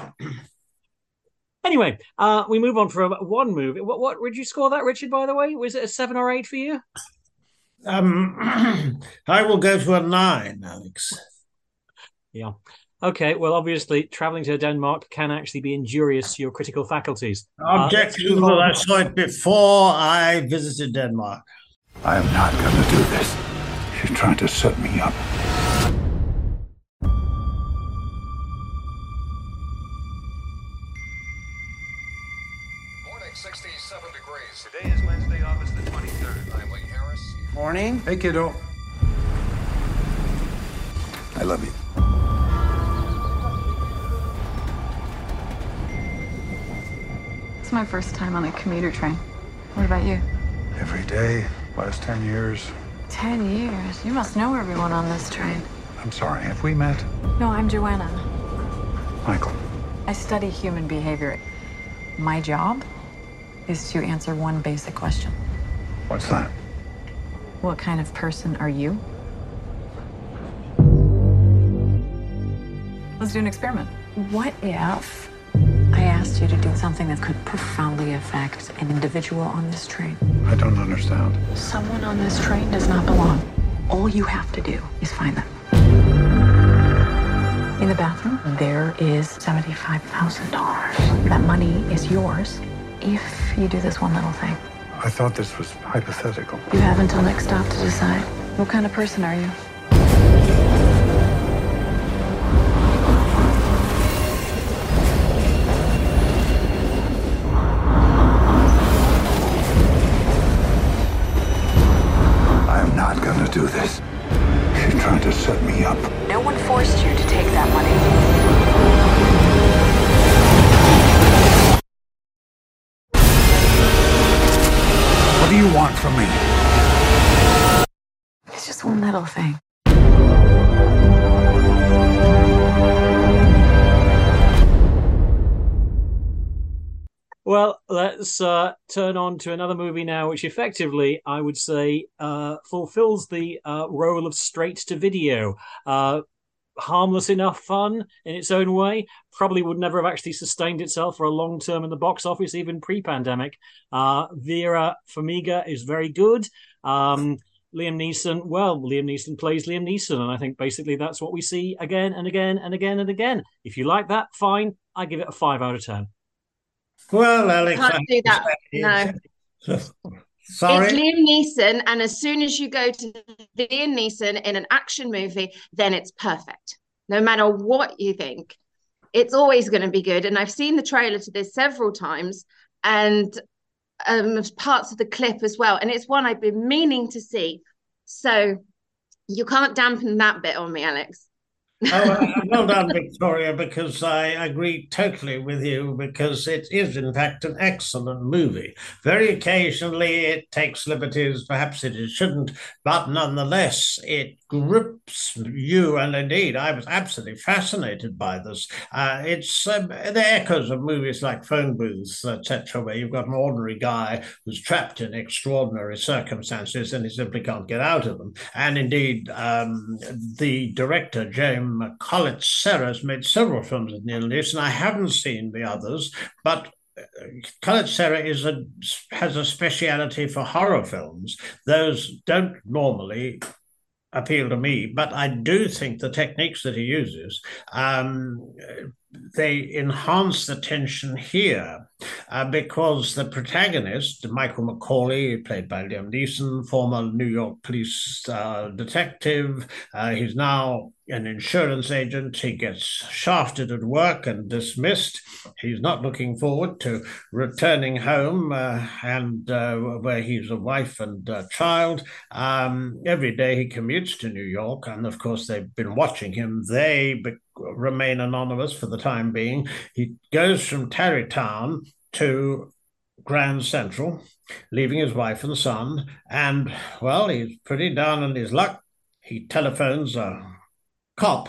Anyway, we move on from one movie. What would you score that, Richard, by the way? Was it a 7 or 8 for you? I will go to a 9, Alex. Yeah. Okay, well, obviously, travelling to Denmark can actually be injurious to your critical faculties. Objection, but I saw it before I visited Denmark. I am not going to do this. She's trying to set me up. Morning, 67 degrees. Today is Wednesday, August the 23rd. I'm Lee Harris. Morning. Hey, kiddo. I love you. It's my first time on a commuter train. What about you? Every day, last 10 years. 10 years? You must know everyone on this train. I'm sorry, have we met? No, I'm Joanna. Michael. I study human behavior. My job is to answer one basic question. What's that? What kind of person are you? Let's do an experiment. What if I asked you to do something that could profoundly affect an individual on this train? I don't understand. Someone on this train does not belong. All you have to do is find them. In the bathroom, there is $75,000. That money is yours if you do this one little thing. I thought this was hypothetical. You have until next stop to decide. What kind of person are you? I am not going to do this. She's trying to set me up. No one forced you to take that money. What do you want from me? It's just one little thing. Well, let's turn on to another movie now, which effectively, I would say, fulfills the role of straight-to-video. Harmless enough fun in its own way. Probably would never have actually sustained itself for a long term in the box office, even pre-pandemic. Vera Farmiga is very good. Liam Neeson plays Liam Neeson, and I think basically that's what we see again and again and again and again. If you like that, fine. I give it a 5 out of 10. Well, Alex, Can't do that. No. Sorry? It's Liam Neeson, and as soon as you go to Liam Neeson in an action movie, then it's perfect. No matter what you think, it's always going to be good. And I've seen the trailer to this several times, and parts of the clip as well. And it's one I've been meaning to see. So you can't dampen that bit on me, Alex. Well done, Victoria, because I agree totally with you, because it is, in fact, an excellent movie. Very occasionally it takes liberties, perhaps it shouldn't, but nonetheless it grips you, and indeed I was absolutely fascinated by this. It's the echoes of movies like Phone Booth, etc., where you've got an ordinary guy who's trapped in extraordinary circumstances and he simply can't get out of them. And indeed, the director, James Collet-Serra, has made several films with Neil Neeson. I haven't seen the others, but Collet-Serra has a speciality for horror films. Those don't normally appeal to me, but I do think the techniques that he uses, they enhance the tension here because the protagonist, Michael McCauley, played by Liam Neeson, former New York police detective, he's now an insurance agent. He gets shafted at work and dismissed. He's not looking forward to returning home and where he's a wife and a child. Every day he commutes to New York, and of course they've been watching him. They remain anonymous for the time being. He goes from Tarrytown to Grand Central, leaving his wife and son, and, well, he's pretty down on his luck. He telephones a cop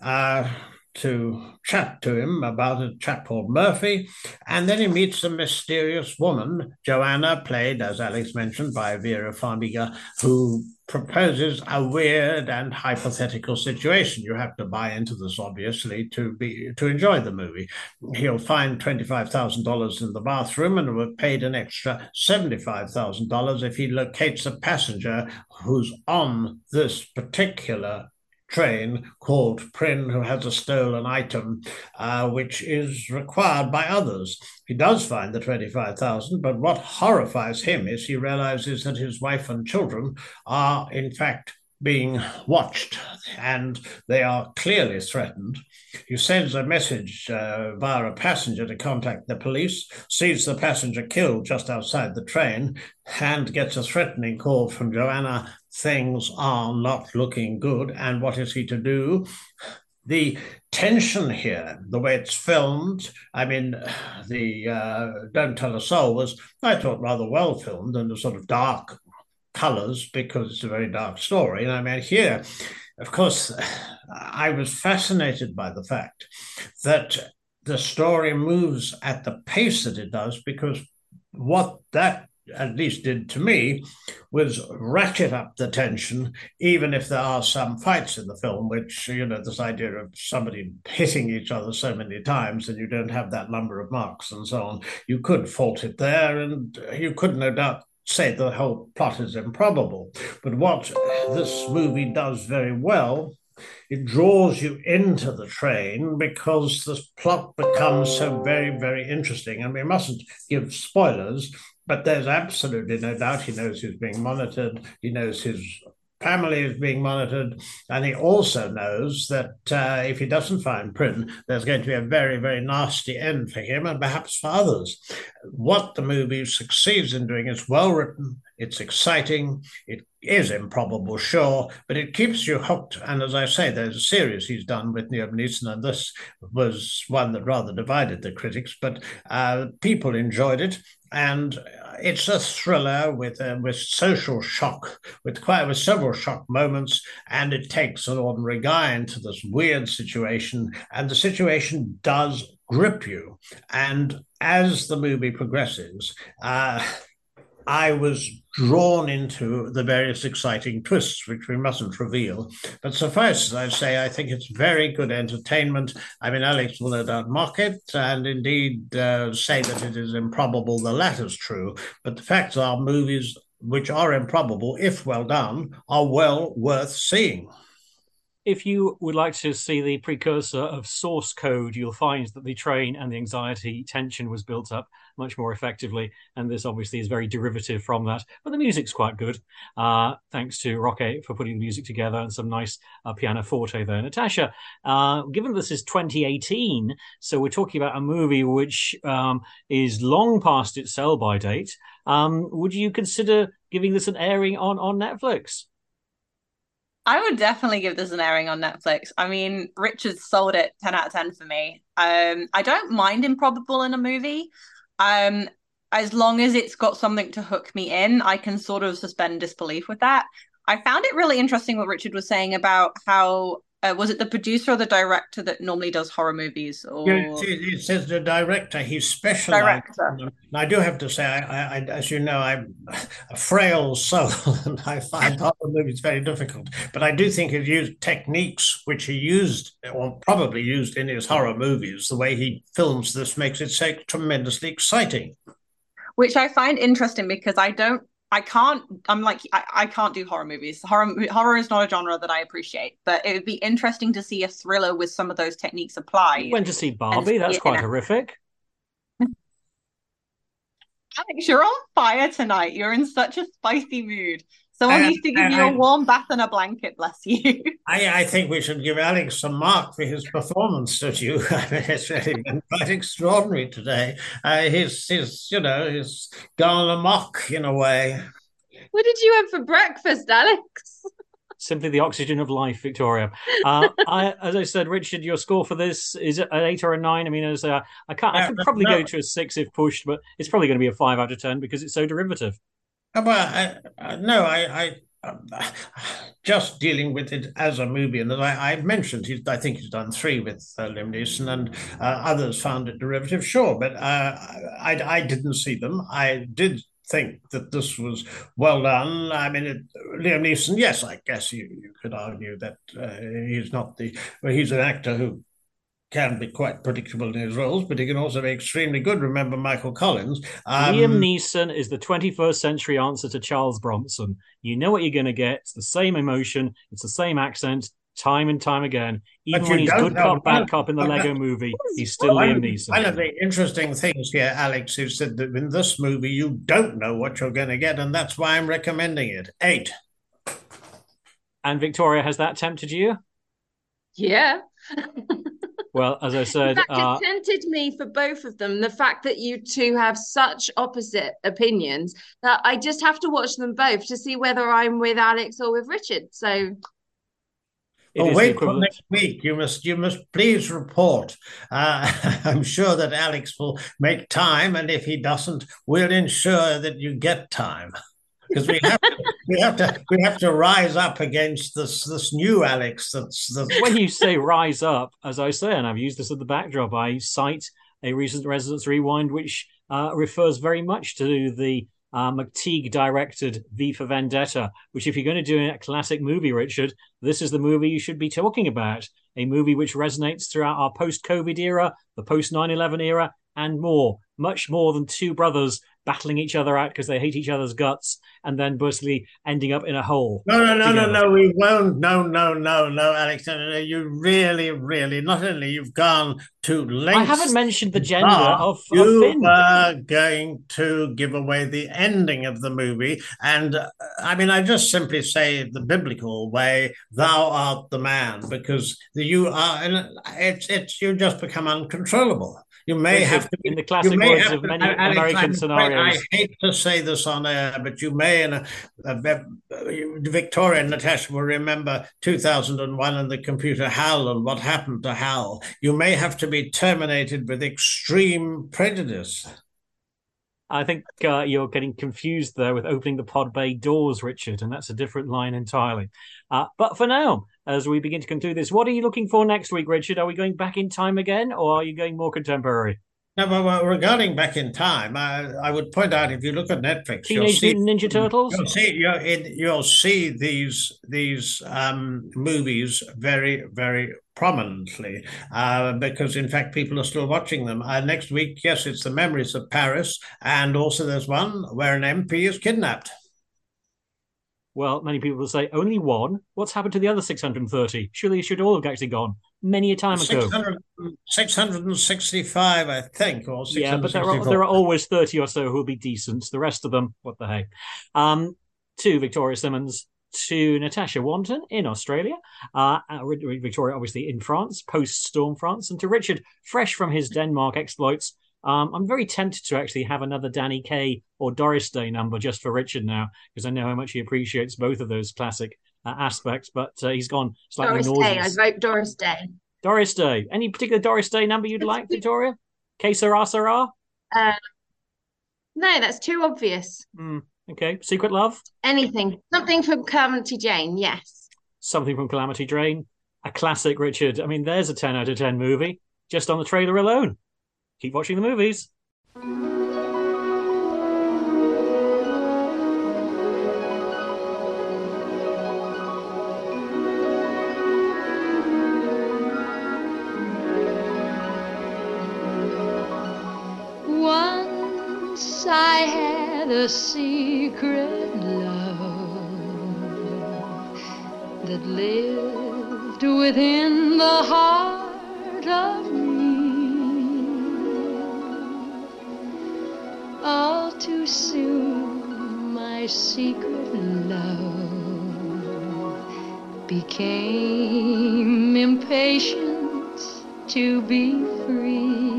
to chat to him about a chap called Murphy, and then he meets a mysterious woman, Joanna, played, as Alex mentioned, by Vera Farmiga, who proposes a weird and hypothetical situation. You have to buy into this, obviously, to enjoy the movie. He'll find $25,000 in the bathroom and will have paid an extra $75,000 if he locates a passenger who's on this particular train called Prynne, who has a stolen item, which is required by others. He does find the 25,000, but what horrifies him is he realizes that his wife and children are, in fact, being watched, and they are clearly threatened. He sends a message via a passenger to contact the police, sees the passenger killed just outside the train, and gets a threatening call from Joanna. Things are not looking good, and what is he to do? The tension here, the way it's filmed, I mean, the Don't Tell a Soul was, I thought, rather well filmed and a sort of dark colors because it's a very dark story. And I mean, here, of course, I was fascinated by the fact that the story moves at the pace that it does, because what that at least did to me was ratchet up the tension, even if there are some fights in the film, which, you know, this idea of somebody hitting each other so many times and you don't have that number of marks and so on, you could fault it there, and you could no doubt say the whole plot is improbable. But what this movie does very well, it draws you into the train because the plot becomes so very, very interesting. And we mustn't give spoilers, but there's absolutely no doubt he knows he's being monitored. He knows his family is being monitored, and he also knows that if he doesn't find Prynne, there's going to be a very, very nasty end for him and perhaps for others. What the movie succeeds in doing is well written, it's exciting, it is improbable, sure, but it keeps you hooked. And as I say, there's a series he's done with Liam Neeson, and this was one that rather divided the critics, but people enjoyed it. And it's a thriller with social shock, with several shock moments, and it takes an ordinary guy into this weird situation, and the situation does grip you. And as the movie progresses, I was drawn into the various exciting twists, which we mustn't reveal. But suffice as I say, I think it's very good entertainment. I mean, Alex will no doubt mock it and indeed say that it is improbable. The latter's true. But the facts are, movies which are improbable, if well done, are well worth seeing. If you would like to see the precursor of Source Code, you'll find that the train and the anxiety tension was built up much more effectively. And this obviously is very derivative from that. But the music's quite good. Thanks to Roque for putting the music together and some nice pianoforte there. Natasha, given this is 2018, so we're talking about a movie which is long past its sell-by date, would you consider giving this an airing on Netflix? I would definitely give this an airing on Netflix. I mean, Richard sold it 10 out of 10 for me. I don't mind improbable in a movie. As long as it's got something to hook me in, I can sort of suspend disbelief with that. I found it really interesting what Richard was saying about how was it the producer or the director that normally does horror movies? Or it says the director. He's specialized. And I do have to say, I as you know, I'm a frail soul, and I find horror movies very difficult. But I do think he's used techniques which he used, or probably used in his horror movies. The way he films this makes it so tremendously exciting. Which I find interesting because I don't I can't. I'm like I can't do horror movies. Horror is not a genre that I appreciate. But it would be interesting to see a thriller with some of those techniques applied. You went to see Barbie. That's quite horrific. Alex, you're on fire tonight. You're in such a spicy mood. Someone needs to give you a warm bath and a blanket, bless you. I think we should give Alex some mark for his performance, don't you? I mean, it's really been quite extraordinary today. He's gone amok in a way. What did you have for breakfast, Alex? Simply the oxygen of life, Victoria. As I said, Richard, your score for this is it an 8 or a 9? I mean, I could probably go to a 6 if pushed, but it's probably going to be a 5 out of 10 because it's so derivative. Well, I just dealing with it as a movie, and as I mentioned, I think he's done 3 with Liam Neeson, and others found it derivative, sure, but I didn't see them. I did think that this was well done. I mean, Liam Neeson, yes, I guess you could argue that he's an actor who can be quite predictable in his roles, but he can also be extremely good. Remember Michael Collins. Liam Neeson is the 21st century answer to Charles Bronson. You know what you're going to get. It's the same emotion. It's the same accent, time and time again. Even when he's good cop, bad cop in the Lego movie, he's still Liam Neeson. One of the interesting things here, Alex, is that in this movie, you don't know what you're going to get, and that's why I'm recommending it. 8. And Victoria, has that tempted you? Yeah. Well, as I said, in fact, it tempted me for both of them. The fact that you two have such opposite opinions that I just have to watch them both to see whether I'm with Alex or with Richard. So, wait for next week. You must please report. I'm sure that Alex will make time, and if he doesn't, we'll ensure that you get time. Because we have to rise up against this new Alex. That's when you say rise up, as I say, and I've used this as the backdrop, I cite a recent Resonance Rewind, which refers very much to the McTeague directed V for Vendetta. Which, if you're going to do a classic movie, Richard, this is the movie you should be talking about. A movie which resonates throughout our post-COVID era, the post 9/11 era, and more. Much more than two brothers battling each other out because they hate each other's guts and then basically ending up in a hole. No, we won't. No, Alex. No, you really, not only you've gone to lengths. I haven't mentioned the gender of Finn. You are going to give away the ending of the movie. And I mean, I just simply say the biblical way, thou art the man, because you are, and you just become uncontrollable. You may have to, in the classic words of many American scenarios. I hate to say this on air, but you may, Victoria and Natasha will remember 2001 and the computer HAL and what happened to HAL. You may have to be terminated with extreme prejudice. I think you're getting confused there with opening the pod bay doors, Richard, and that's a different line entirely. But for now, as we begin to conclude this, what are you looking for next week, Richard? Are we going back in time again, or are you going more contemporary? No, but regarding back in time, I would point out, if you look at Netflix, Teenage Mutant Ninja Turtles, you'll see these movies very, very prominently, because in fact people are still watching them. Next week, yes, it's The Memories of Paris, and also there's one where an MP is kidnapped. Well, many people will say only one. What's happened to the other 630? Surely it should all have actually gone many a time ago. 665, I think, or 664. Yeah, but there are always 30 or so who will be decent. The rest of them, what the heck? To Victoria Simmons, to Natasha Wanton in Australia, Victoria obviously in France, post-storm France, and to Richard, fresh from his Denmark exploits. I'm very tempted to actually have another Danny Kaye or Doris Day number just for Richard now, because I know how much he appreciates both of those classic aspects, but he's gone slightly Doris nauseous. Day, I vote Doris Day. Doris Day. Any particular Doris Day number you'd like, Victoria? Que sera, sera? No, that's too obvious. Okay. Secret Love? Anything. Something from Calamity Jane, yes. Something from Calamity Jane. A classic, Richard. I mean, there's a 10 out of 10 movie, just on the trailer alone. Keep watching the movies. Once I had the secret love that lived within the heart of me. All too soon my secret love became impatient to be free.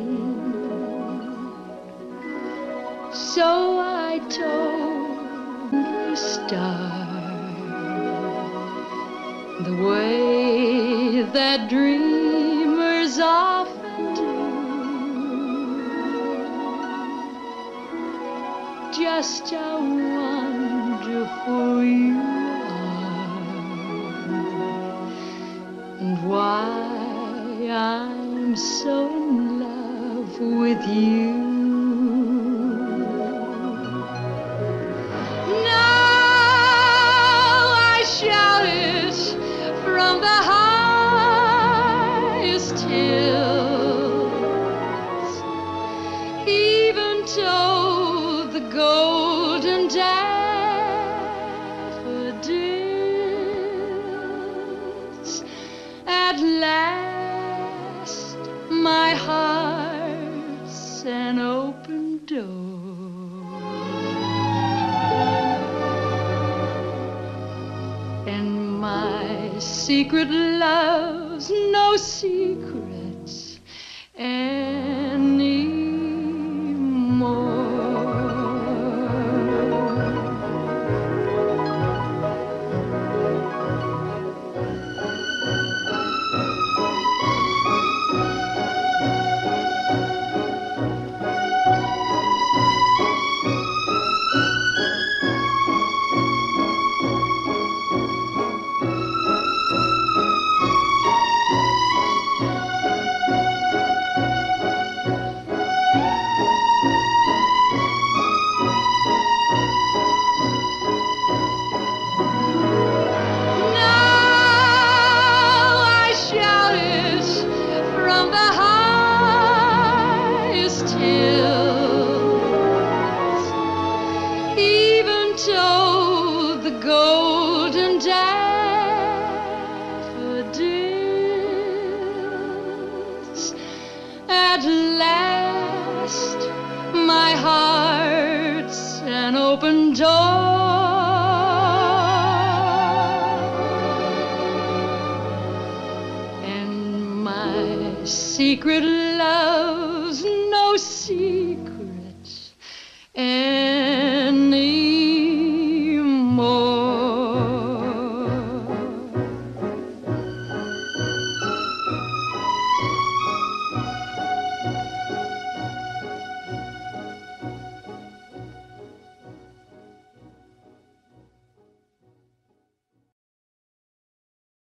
So I told the star the way that dreamers often do, just how wonderful you are, and why I'm so in love with you. Secret love's no secrets anymore. Secret love's no secrets anymore.